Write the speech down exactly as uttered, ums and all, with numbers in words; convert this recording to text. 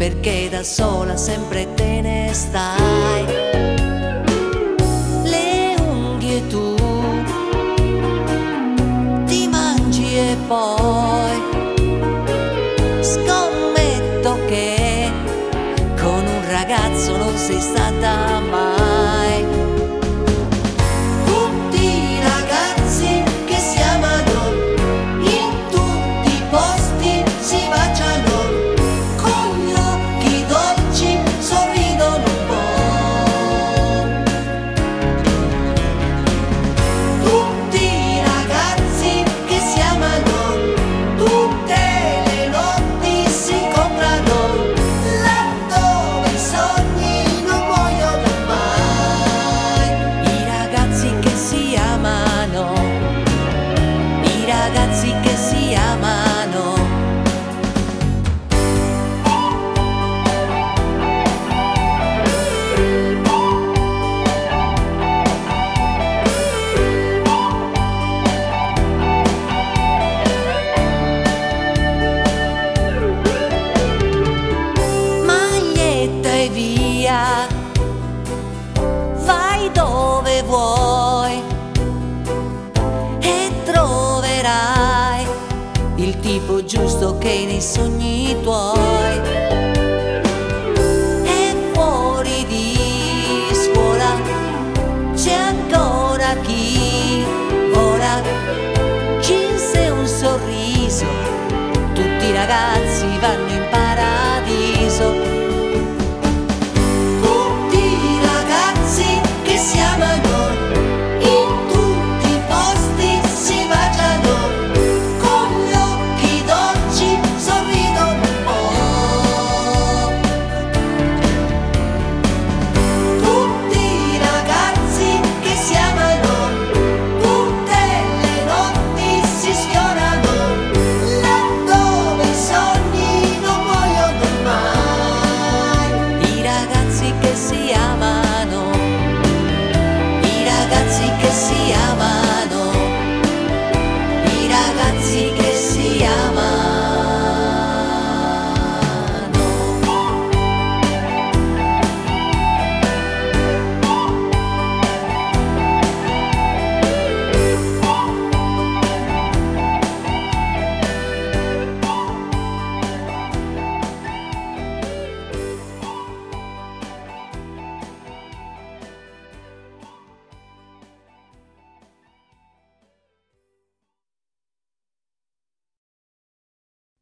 perché da sola sempre te ne stai. Le unghie tu ti mangi e poi scommetto che con un ragazzo non sei stata mai. Ragazzi che si amano. Maglietta e via, vai dove vuoi e troverai il tipo giusto che nei sogni tuoi